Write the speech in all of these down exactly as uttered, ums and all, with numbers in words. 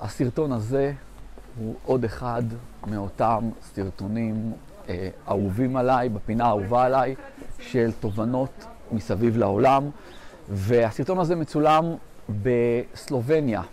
הסרטון הזה הוא עוד אחד מאותם סרטונים אה, אהובים עליי, בפינה אהובה עליי, של תובנות מסביב לעולם. והסרטון הזה מצולם בסלובניה,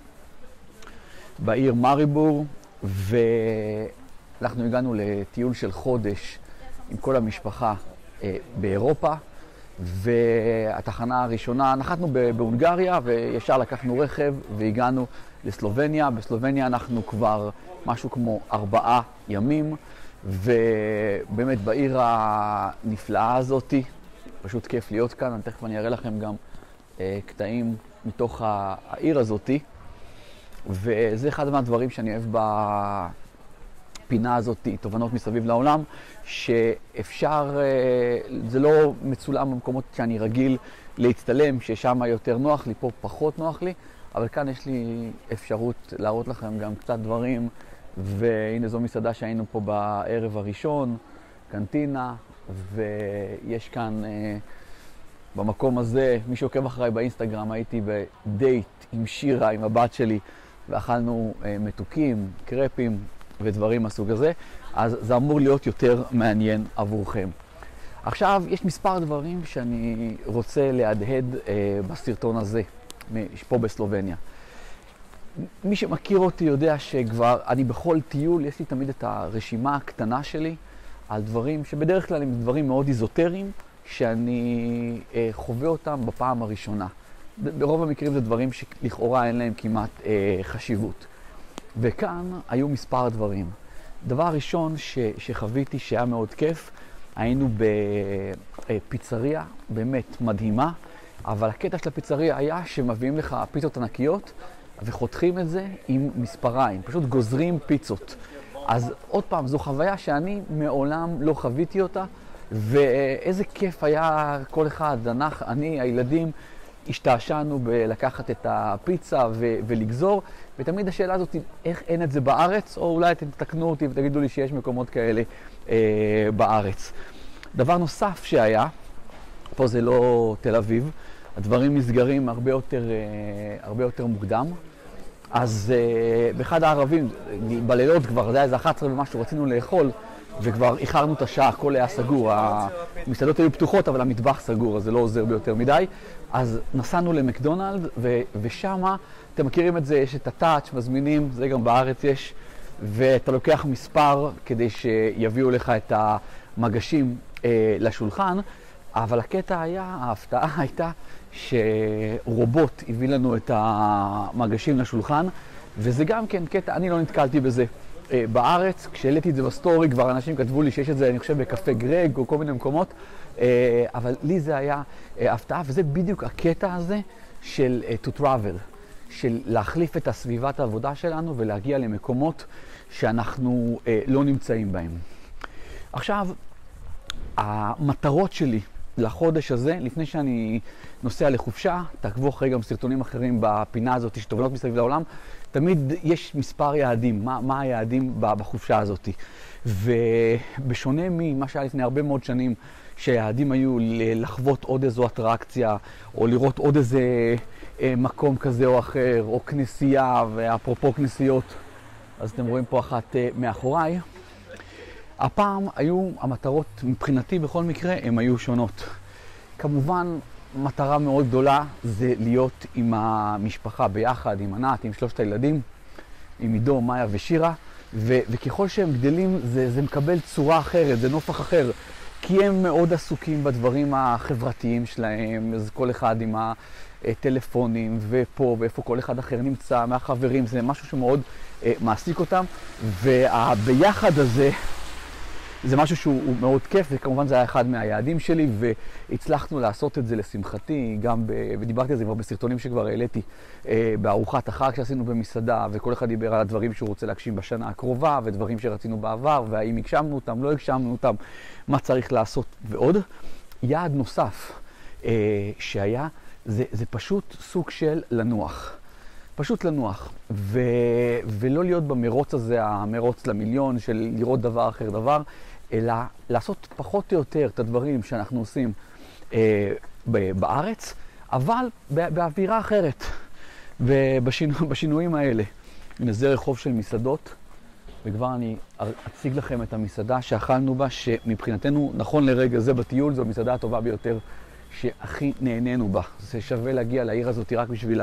בעיר מריבור, ואנחנו הגענו לטיול של חודש עם כל המשפחה אה, באירופה. והתחנה הראשונה, נחתנו בהונגריה וישר לקחנו רכב והגענו לסלובניה. בסלובניה אנחנו כבר משהו כמו ארבעה ימים, ובאמת בעיר הנפלאה הזאת, פשוט כיף להיות כאן. אני תכף אני אראה לכם גם אה, קטעים מתוך העיר הזאת, וזה אחד מהדברים שאני אוהב בפינה הזאת, תובנות מסביב לעולם, שאפשר, זה לא מצולם במקומות שאני רגיל להצטלם, ששם יותר נוח לי, פה פחות נוח לי, אבל כאן יש לי אפשרות להראות לכם גם קצת דברים. והנה זו מסעדה שהיינו פה בערב הראשון, קנטינה, ויש כאן במקום הזה, מי שעוקב אחריי באינסטגרם, הייתי בדייט עם שירה, עם הבת שלי, ואכלנו מתוקים, קרפים ודברים מסוג הזה, אז זה אמור להיות יותר מעניין עבורכם. עכשיו, יש מספר דברים שאני רוצה להדהד אה, בסרטון הזה, פה בסלובניה. מי שמכיר אותי יודע שכבר, אני בכל טיול, יש לי תמיד את הרשימה הקטנה שלי, על דברים שבדרך כלל הם דברים מאוד איזוטריים, שאני אה, חווה אותם בפעם הראשונה. ברוב המקרים זה דברים שלכאורה אין להם כמעט אה, חשיבות. וכאן היו מספר דברים. דבר ראשון ש, שחוויתי שהיה מאוד כיף, היינו בפיצריה באמת מדהימה, אבל הקטע של הפיצריה היה שמביאים לך פיצות ענקיות וחותכים את זה עם מספריים, פשוט גוזרים פיצות. אז עוד פעם, זו חוויה שאני מעולם לא חוויתי אותה, ואיזה כיף היה כל אחד, אני, הילדים, השתעשענו בלקחת את הפיצה ו- ולגזור, ותמיד השאלה הזאת, איך אין את זה בארץ, או אולי אתם תתקנו אותי ותגידו לי שיש מקומות כאלה אה, בארץ. דבר נוסף שהיה, פה זה לא תל אביב, הדברים נסגרים הרבה יותר, אה, הרבה יותר מוקדם. אז אה, באחד הערבים, בלילות כבר, זה היה איזה אחת עשרה ומשהו, רצינו לאכול, וכבר איחרנו את השעה, הכל היה סגור, המסעדות היו פתוחות, אבל המטבח סגור, אז זה לא עוזר ביותר מדי. אז נסענו למקדונלד, ו- ושמה, אתם מכירים את זה, יש את הטאץ', מזמינים, זה גם בארץ יש, ואתה לוקח מספר כדי שיביאו לך את המגשים אה, לשולחן, אבל הקטע היה, ההפתעה הייתה שרובוט הביא לנו את המגשים לשולחן, וזה גם כן קטע, אני לא נתקלתי בזה. בארץ, כשהעליתי את זה בסטורי, כבר אנשים כתבו לי שיש את זה, אני חושב, בקפה גרג או כל מיני מקומות, אבל לי זה היה הפתעה, וזה בדיוק הקטע הזה של to travel, של להחליף את הסביבת העבודה שלנו ולהגיע למקומות שאנחנו לא נמצאים בהם. עכשיו, המטרות שלי לחודש הזה, לפני שאני נוסע לחופשה, תעקבו אחרי גם סרטונים אחרים בפינה הזאת, שתובנות מסביב לעולם, תמיד יש מספר יעדים, מה, מה היעדים בחופשה הזאת. ובשונה ממה שהיה לפני הרבה מאוד שנים, שהיעדים היו לחוות עוד איזו אטרקציה, או לראות עוד איזה מקום כזה או אחר, או כנסייה, ואפרופו כנסיות, אז אתם רואים פה אחת מאחוריי. הפעם היו, המטרות מבחינתי בכל מקרה, הן היו שונות. כמובן, מטרה מאוד גדולה זה להיות עם המשפחה ביחד, עם ענת, עם שלושת הילדים, עם עידו, מאיה ושירה, ו- וככל שהם גדלים זה, זה מקבל צורה אחרת, זה נופח אחר, כי הם מאוד עסוקים בדברים החברתיים שלהם, אז כל אחד עם הטלפונים ופה ואיפה כל אחד אחר נמצא, מהחברים, זה משהו שמאוד אה, מעסיק אותם, והביחד הזה, זה משהו שהוא מאוד כיף, וכמובן זה היה אחד מהיעדים שלי, והצלחנו לעשות את זה לשמחתי, גם ב... ודיברתי על זה כבר בסרטונים שכבר העליתי, אה, בארוחת החג שעשינו במסעדה, וכל אחד דיבר על הדברים שהוא רוצה להגשים בשנה הקרובה, ודברים שרצינו בעבר, והאם הגשמנו אותם, לא הגשמנו אותם, מה צריך לעשות ועוד. יעד נוסף אה, שהיה, זה, זה פשוט סוג של לנוח. פשוט לנוח, ו... ולא להיות במרוץ הזה, המרוץ למיליון של לראות דבר אחר דבר, אלא לעשות פחות או יותר את הדברים שאנחנו עושים אה, בארץ, אבל באווירה אחרת, ובשינויים האלה. הנה זה רחוב של מסעדות, וכבר אני אציג לכם את המסעדה שאכלנו בה, שמבחינתנו, נכון לרגע זה בטיול, זו המסעדה הטובה ביותר שהכי נהנינו בה. זה שווה להגיע לעיר הזאת רק בשביל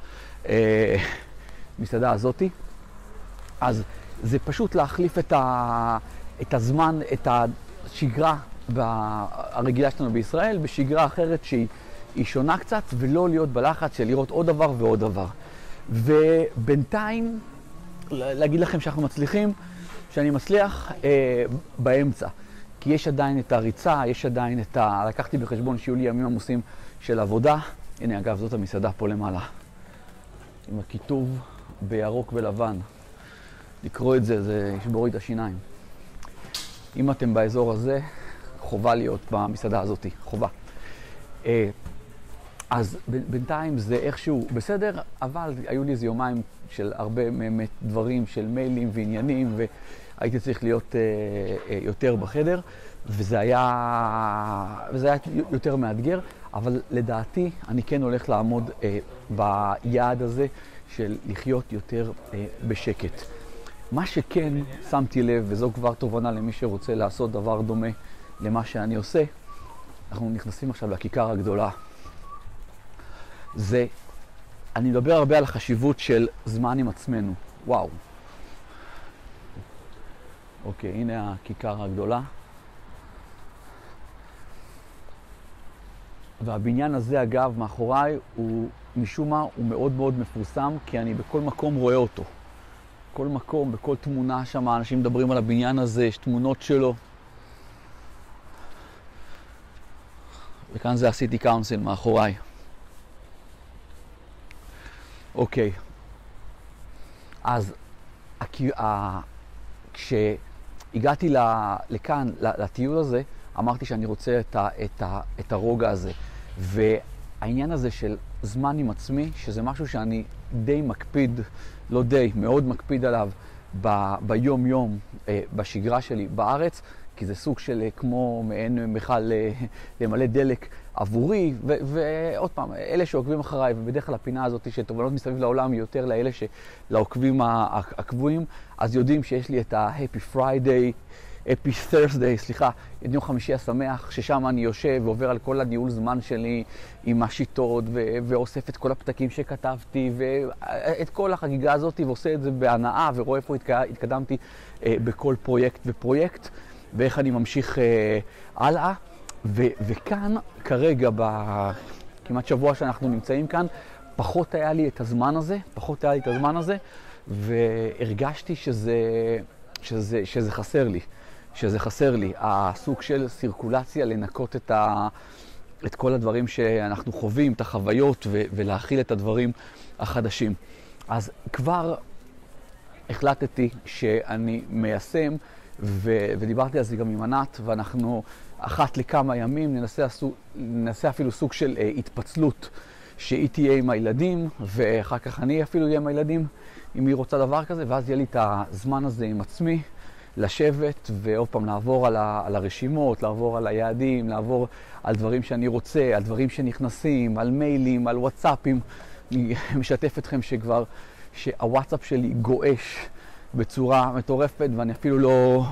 המסעדה הזאת. אז זה פשוט להחליף את, ה... את הזמן, את השגרה הרגילה שלנו בישראל, בשגרה אחרת שהיא שונה קצת, ולא להיות בלחץ של לראות עוד דבר ועוד דבר. ובינתיים, להגיד לכם שאנחנו מצליחים, שאני מצליח אה, באמצע. כי יש עדיין את הריצה, יש עדיין את ה... לקחתי בחשבון שיהיו לי ימים עמוסים של עבודה. הנה, אגב, זאת המסעדה פה למעלה. עם הכיתוב בירוק ולבן. לקרוא את זה, זה ישבור לי את השיניים. אם אתם באזור הזה, חובה להיות במסעדה הזאת. חובה. אה, אז בינתיים זה איכשהו בסדר, אבל היו לי איזה יומיים של הרבה באמת דברים, של מיילים ועניינים, והייתי צריך להיות אה, אה, יותר בחדר, וזה היה, וזה היה יותר מאתגר, אבל לדעתי אני כן הולך לעמוד אה, ביעד הזה של לחיות יותר אה, בשקט. מה שכן שמתי לב, וזו כבר תובנה למי שרוצה לעשות דבר דומה למה שאני עושה, אנחנו נכנסים עכשיו לכיכר הגדולה. זה, אני מדבר הרבה על החשיבות של זמן עם עצמנו. וואו. אוקיי, הנה הכיכר הגדולה. והבניין הזה, אגב, מאחוריי, הוא משום מה, הוא מאוד מאוד מפורסם, כי אני בכל מקום רואה אותו. כל מקום, בכל תמונה שם, אנשים מדברים על הבניין הזה, יש תמונות שלו. וכאן זה הסיטי קאונסל מאחוריי. אוקיי, אז כשהגעתי לכאן, לטיול הזה, אמרתי שאני רוצה את, ה, את, ה, את הרוגע הזה. והעניין הזה של זמן עם עצמי, שזה משהו שאני די מקפיד, לא די, מאוד מקפיד עליו ב, ביום יום, בשגרה שלי בארץ, כי זה סוג של כמו מעין מיכל למלא דלק עבורי, ו- ועוד פעם, אלה שעוקבים אחריי, ובדרך כלל הפינה הזאת של תובנות מסביב לעולם היא יותר לאלה שלעוקבים הקבועים, אז יודעים שיש לי את ה-Happy Friday, Happy Thursday, סליחה, את יום חמישי השמח, ששם אני יושב ועובר על כל הניהול זמן שלי עם השיטות, ו- ואוסף את כל הפתקים שכתבתי, ואת כל החגיגה הזאת, ועושה את זה בהנאה, ורואה איפה התקדמתי אה, בכל פרויקט ופרויקט. ואיך אני ממשיך אה, הלאה, ו- וכאן כרגע, בכמעט שבוע שאנחנו נמצאים כאן, פחות היה לי את הזמן הזה, פחות היה לי את הזמן הזה, והרגשתי שזה, שזה, שזה חסר לי, שזה חסר לי, הסוג של סירקולציה, לנקות את, ה- את כל הדברים שאנחנו חווים, את החוויות, ו- ולהכיל את הדברים החדשים. אז כבר החלטתי שאני מיישם, ו- ודיברתי על זה גם עם ענת, ואנחנו אחת לכמה ימים ננסה, עשו, ננסה אפילו סוג של אה, התפצלות, שהיא תהיה עם הילדים, ואחר כך אני אפילו אהיה עם הילדים, אם היא רוצה דבר כזה, ואז יהיה לי את הזמן הזה עם עצמי, לשבת ועוד פעם לעבור על, ה- על הרשימות, לעבור על היעדים, לעבור על דברים שאני רוצה, על דברים שנכנסים, על מיילים, על וואטסאפים. אני משתף אתכם שכבר, שהוואטסאפ שלי גואש, בצורה מטורפת, ואני אפילו לא,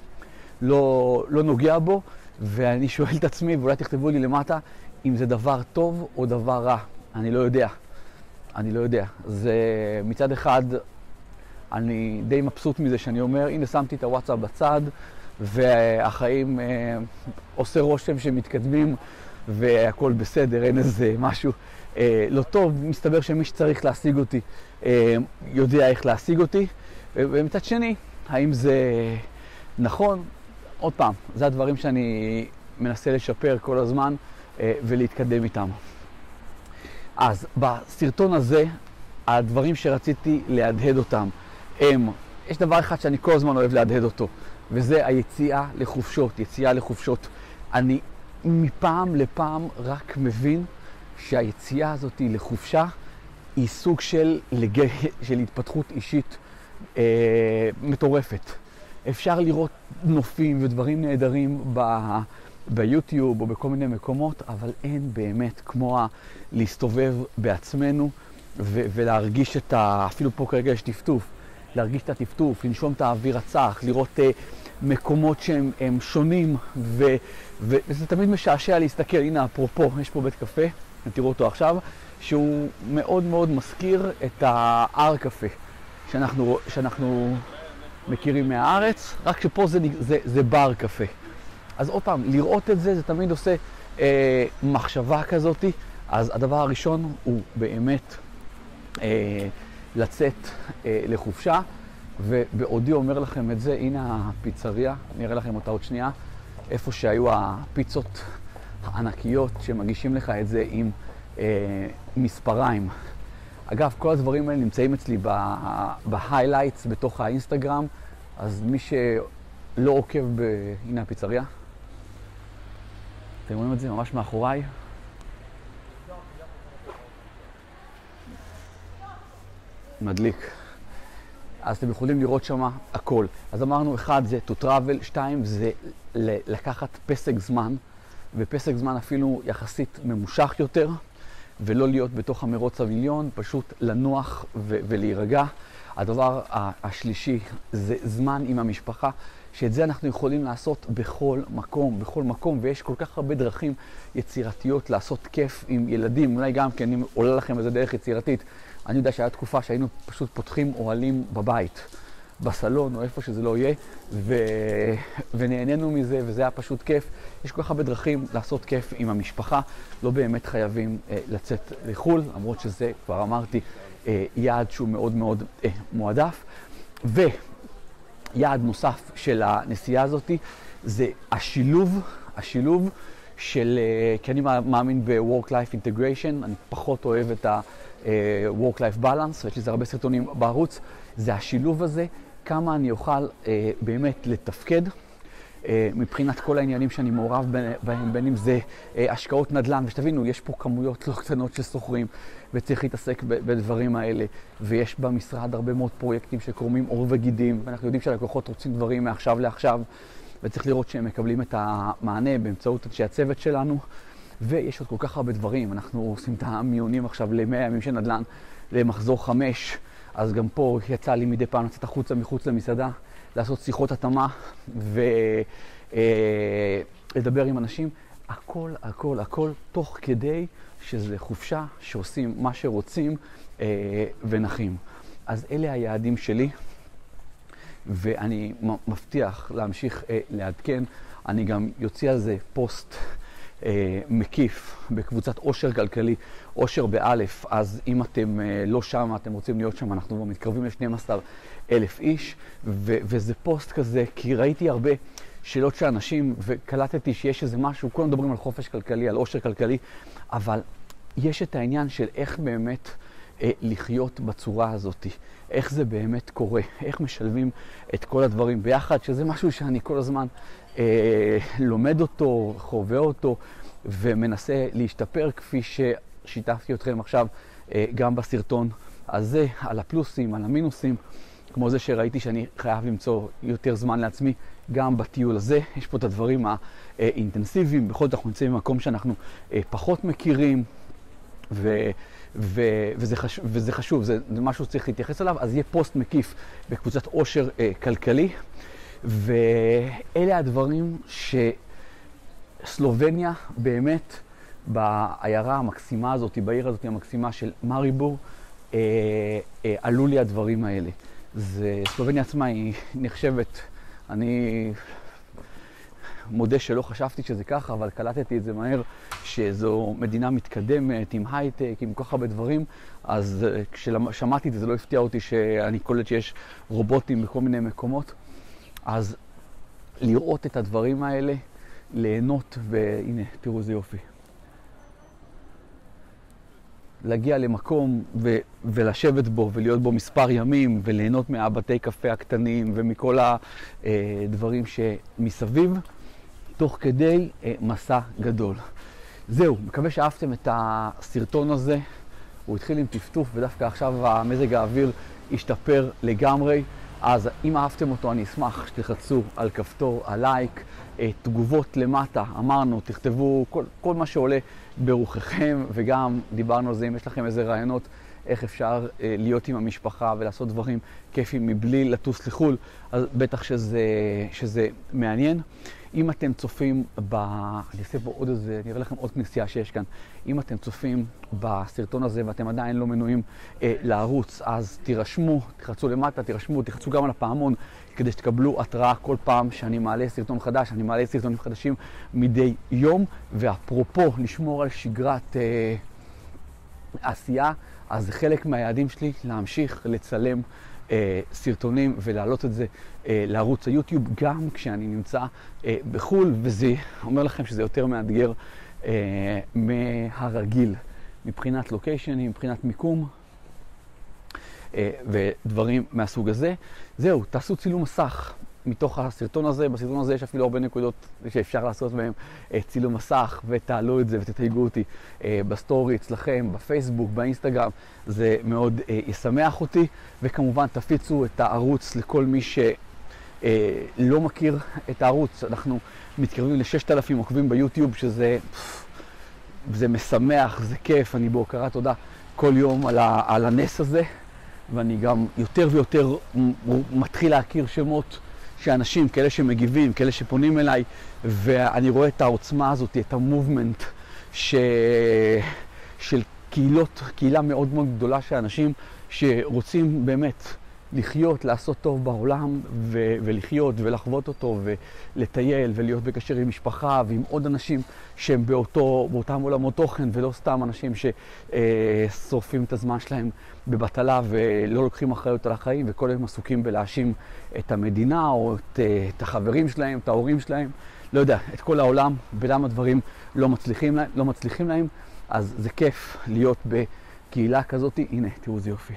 לא, לא נוגע בו, ואני שואל את עצמי, ואולי תכתבו לי למטה, אם זה דבר טוב או דבר רע. אני לא יודע. אני לא יודע. זה מצד אחד, אני די מבסוט מזה שאני אומר, הנה שמתי את הוואטסאפ בצד, והחיים אה, עושה רושם שמתקדמים, והכל בסדר, אין איזה משהו אה, לא טוב. מסתבר שמי שצריך להשיג אותי, אה, יודע איך להשיג אותי. ומצד שני, האם זה נכון? עוד פעם, זה הדברים שאני מנסה לשפר כל הזמן ולהתקדם איתם. אז בסרטון הזה, הדברים שרציתי להדהד אותם הם, יש דבר אחד שאני כל הזמן אוהב להדהד אותו, וזה היציאה לחופשות, יציאה לחופשות. אני מפעם לפעם רק מבין שהיציאה הזאת לחופשה היא סוג של, לג... של התפתחות אישית אה, מטורפת. אפשר לראות נופים ודברים נהדרים ב... ביוטיוב או בכל מיני מקומות, אבל אין באמת כמו ה... להסתובב בעצמנו ו- ולהרגיש את ה... אפילו פה כרגע יש טפטוף, להרגיש את הטפטוף, לנשום את האוויר הצח, לראות uh, מקומות שהם הם שונים, ו- ו- וזה תמיד משעשע להסתכל. הנה, אפרופו, יש פה בית קפה, תראו אותו עכשיו, שהוא מאוד מאוד מזכיר את ההר קפה שאנחנו, שאנחנו מכירים מהארץ, רק שפה זה, זה, זה בר קפה. אז עוד פעם, לראות את זה, זה תמיד עושה אה, מחשבה כזאת. אז הדבר הראשון הוא באמת אה, לצאת אה, לחופשה, ובעודי אומר לכם את זה, הנה הפיצריה, אני אראה לכם אותה עוד שנייה, איפה שהיו הפיצות הענקיות שמגישים לך את זה עם אה, מספריים. אגב, כל הדברים האלה נמצאים אצלי בהיילייטס בתוך האינסטגרם, אז מי שלא עוקב ב... הנה הפיצריה. אתם רואים את זה ממש מאחוריי? מדליק. אז אתם יכולים לראות שם הכל. אז אמרנו, אחד זה to travel, שתיים זה לקחת פסק זמן, ופסק זמן אפילו יחסית ממושך יותר, ולא להיות בתוך המרוץ המיליון, פשוט לנוח ו- ולהירגע. הדבר השלישי זה זמן עם המשפחה, שאת זה אנחנו יכולים לעשות בכל מקום, בכל מקום, ויש כל כך הרבה דרכים יצירתיות לעשות כיף עם ילדים. אולי גם כי אני עולה לכם איזה דרך יצירתית. אני יודע שהיה תקופה שהיינו פשוט פותחים אוהלים בבית, בסלון או איפה שזה לא יהיה, ו... ונהנינו מזה, וזה היה פשוט כיף. יש כל כך הרבה דרכים לעשות כיף עם המשפחה, לא באמת חייבים אה, לצאת לחול, למרות שזה, כבר אמרתי, אה, יעד שהוא מאוד מאוד אה, מועדף. ויעד נוסף של הנסיעה הזאת זה השילוב, השילוב של, אה, כי אני מאמין ב-work-life integration, אני פחות אוהב את ה-work-life balance, ויש לי זה הרבה סרטונים בערוץ, זה השילוב הזה, כמה אני אוכל אה, באמת לתפקד, אה, מבחינת כל העניינים שאני מעורב בהם, בין אם זה אה, השקעות נדל"ן, ושתבינו, יש פה כמויות לא קטנות של סוחרים, וצריך להתעסק בדברים האלה, ויש במשרד הרבה מאוד פרויקטים שקורמים עור וגידים, ואנחנו יודעים שהלקוחות רוצים דברים מעכשיו לעכשיו, וצריך לראות שהם מקבלים את המענה באמצעות אנשי הצוות שלנו, ויש עוד כל כך הרבה דברים. אנחנו עושים את המיונים עכשיו ל-מאה ימים של נדל"ן, למחזור חמש, אז גם פה יצא לי מדי פעם לצאת החוצה מחוץ למסעדה, לעשות שיחות התאמה ולדבר עם אנשים. הכל, הכל, הכל, תוך כדי שזה חופשה שעושים מה שרוצים אה, ונחים. אז אלה היעדים שלי, ואני מבטיח להמשיך אה, לעדכן. אני גם יוציא על זה פוסט אה, מקיף בקבוצת עושר כלכלי, עושר באלף. אז אם אתם אה, לא שם, אתם רוצים להיות שם, אנחנו מתקרבים ל-שנים עשר אלף איש, ו- וזה פוסט כזה, כי ראיתי הרבה שאלות של אנשים, וקלטתי שיש איזה משהו, כולם מדברים על חופש כלכלי, על עושר כלכלי, אבל יש את העניין של איך באמת אה, לחיות בצורה הזאת, איך זה באמת קורה, איך משלבים את כל הדברים ביחד, שזה משהו שאני כל הזמן אה, לומד אותו, חווה אותו, ומנסה להשתפר, כפי ששיתפתי אתכם עכשיו אה, גם בסרטון הזה, על הפלוסים, על המינוסים, כמו זה שראיתי שאני חייב למצוא יותר זמן לעצמי, גם בטיול הזה. יש פה את הדברים האינטנסיביים, בכל זאת אנחנו נמצאים במקום שאנחנו פחות מכירים, ו, ו, וזה, חש, וזה חשוב, זה, זה משהו שצריך להתייחס אליו. אז יהיה פוסט מקיף בקבוצת עושר כלכלי, ואלה הדברים שסלובניה באמת, בעיירה המקסימה הזאת, בעיר הזאת המקסימה של מריבור, אה, אה, עלו לי הדברים האלה. זה, סלובניה עצמה היא נחשבת, אני מודה שלא חשבתי שזה ככה, אבל קלטתי את זה מהר, שזו מדינה מתקדמת, עם הייטק, עם כל כך הרבה דברים, אז כששמעתי את זה, זה לא הפתיע אותי שאני קולט שיש רובוטים בכל מיני מקומות. אז לראות את הדברים האלה, ליהנות, והנה, תראו איזה יופי. להגיע למקום ו- ולשבת בו ולהיות בו מספר ימים וליהנות מהבתי קפה הקטנים ומכל הדברים שמסביב, תוך כדי מסע גדול. זהו, מקווה שאהבתם את הסרטון הזה. הוא התחיל עם טפטוף ודווקא עכשיו המזג האוויר השתפר לגמרי. אז אם אהבתם אותו, אני אשמח שתלחצו על כפתור הלייק, תגובות למטה, אמרנו, תכתבו כל, כל מה שעולה ברוחכם, וגם דיברנו על זה, אם יש לכם איזה רעיונות איך אפשר אה, להיות עם המשפחה ולעשות דברים כיפים מבלי לטוס לחול, אז בטח שזה, שזה מעניין. אם אתם צופים ב... אני אעשה פה עוד איזה, אני אראה לכם עוד כנסייה שיש כאן. אם אתם צופים בסרטון הזה ואתם עדיין לא מנויים אה, לערוץ, אז תירשמו, תחצו למטה, תירשמו, תחצו גם על הפעמון, כדי שתקבלו התראה כל פעם שאני מעלה סרטון חדש. אני מעלה סרטונים חדשים מדי יום, ואפרופו לשמור על שגרת אה, עשייה, אז זה חלק מהיעדים שלי להמשיך לצלם אה, סרטונים ולהעלות את זה אה, לערוץ היוטיוב, גם כשאני נמצא אה, בחול, וזה אומר לכם שזה יותר מאתגר אה, מהרגיל, מבחינת לוקיישנים, מבחינת מיקום אה, ודברים מהסוג הזה. זהו, תעשו צילום מסך מתוך הסרטון הזה. בסרטון הזה יש אפילו הרבה נקודות שאפשר לעשות בהם אה, צילום מסך, ותעלו את זה ותתייגו אותי אה, בסטורי אצלכם, בפייסבוק, באינסטגרם. זה מאוד אה, ישמח אותי, וכמובן תפיצו את הערוץ לכל מי שלא אה, מכיר את הערוץ. אנחנו מתקרבים ל-ששת אלפים עוקבים ביוטיוב, שזה פף, זה משמח, זה כיף. אני בהוקרת תודה כל יום על, ה, על הנס הזה, ואני גם יותר ויותר מתחיל להכיר שמות שאנשים, כאלה שמגיבים, כאלה שפונים אליי, ואני רואה את העוצמה הזאת, את המובמנט ש... של קהילות, קהילה מאוד מאוד גדולה של אנשים שרוצים באמת לחיות, לעשות טוב בעולם, ו... ולחיות ולחוות אותו ולטייל ולהיות בקשר עם משפחה ועם עוד אנשים שהם באותו, באותם עולמות תוכן, ולא סתם אנשים ששורפים את הזמן שלהם בבטלה ולא לוקחים אחריות על החיים, וכל הם עסוקים בלהאשים את המדינה או את, את החברים שלהם, את ההורים שלהם, לא יודע, את כל העולם, ולמה דברים לא מצליחים, לא מצליחים להם. אז זה כיף להיות בקהילה כזאת. הנה, תראו זה יופי.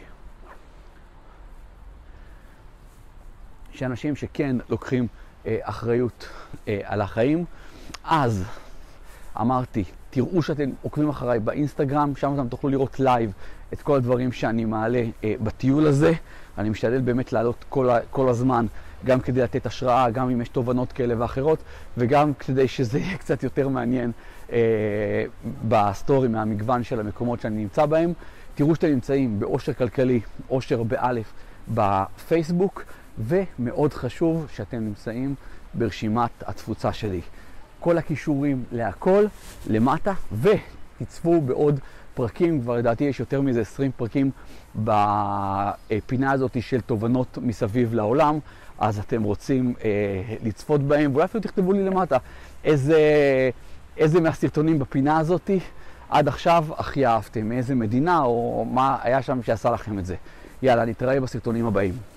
שאנשים שכן לוקחים אה, אחריות אה, על החיים. אז אמרתי, תראו שאתם עוקבים אחריי באינסטגרם, שם אתם תוכלו לראות לייב את כל הדברים שאני מעלה אה, בטיול הזה. אני משתדל באמת לעלות כל, כל הזמן, גם כדי לתת השראה, גם אם יש תובנות כאלה ואחרות, וגם כדי שזה יהיה קצת יותר מעניין אה, בסטורי מהמגוון של המקומות שאני נמצא בהם. תראו שאתם נמצאים באושר כלכלי, אושר באלף בפייסבוק, ומאוד חשוב שאתם נמצאים ברשימת התפוצה שלי. כל הכישורים להכל למטה, ותצפו בעוד פרקים. כבר לדעתי יש יותר מזה עשרים פרקים בפינה הזאת של תובנות מסביב לעולם, אז אתם רוצים אה, לצפות בהם, ואולי אפילו תכתבו לי למטה איזה, איזה מהסרטונים בפינה הזאת עד עכשיו הכי אהבתם, מאיזה מדינה או מה היה שם שעשה לכם את זה. יאללה, נתראה בסרטונים הבאים.